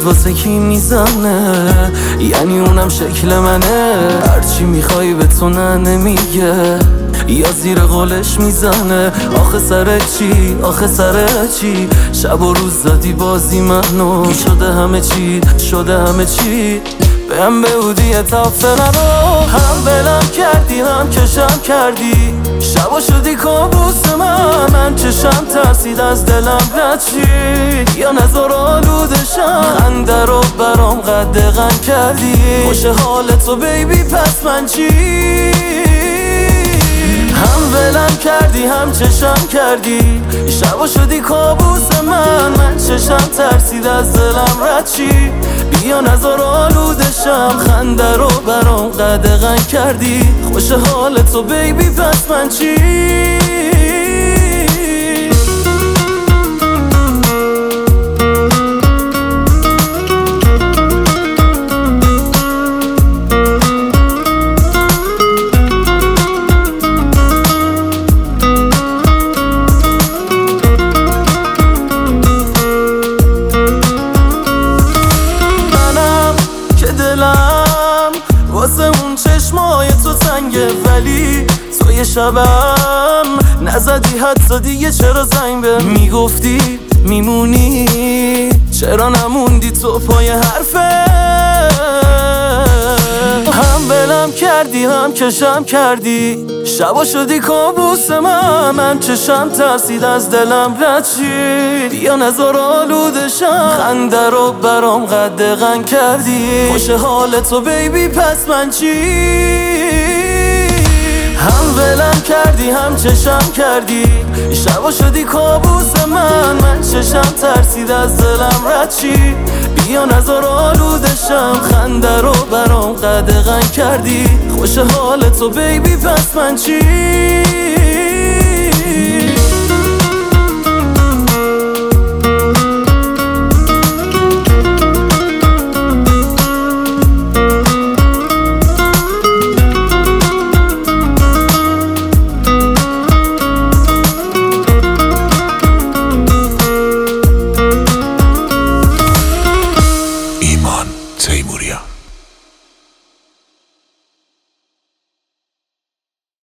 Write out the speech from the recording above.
واسه کی میزنه، یعنی اونم شکل منه. هرچی میخوای به تو نه نمیگه، یا زیر قولش میزنه. آخه سر چی، آخه سر چی؟ شب و روز زدی بازی منو، شده همه چی، شده همه چی. بهم بودی تافته نرو، هم بلم کردی هم کشم کردی. شبا شدی کابوس من چشم ترسید از دلم رد چی. یا نظر آلودشم خنده رو برام قدغن کردی. خوش حالتو بیبی پس من چی؟ هم ولم کردی هم چشم کردی. شبا شدی کابوس من چشم ترسید از دلم رد چی. بیا نظر آلودشم خنده رو برام قدغن کردی. خوش حالتو بیبی پس من چی؟ واسه اون چشمای تو تنگه، ولی تو یه شبم نزدی حتی دیگه. چرا زنگ به میگفتی میمونی، چرا نموندی تو پای حرفه؟ هم بلم کردی هم کشم کردی. شبا شدی کابوس من چشم ترسید از دلم رد چی. بیا نظر آلودشم خنده رو برام قدغن کردی. خوش حالتو بیبی پس من چی؟ هم ولم کردی هم چشم کردی. شبا شدی کابوس من چشم ترسید از دلم رد چی. بیا نظر آلودشم خنده رو برام قدغن کردی. خوش حالتو بیبی پس من چی؟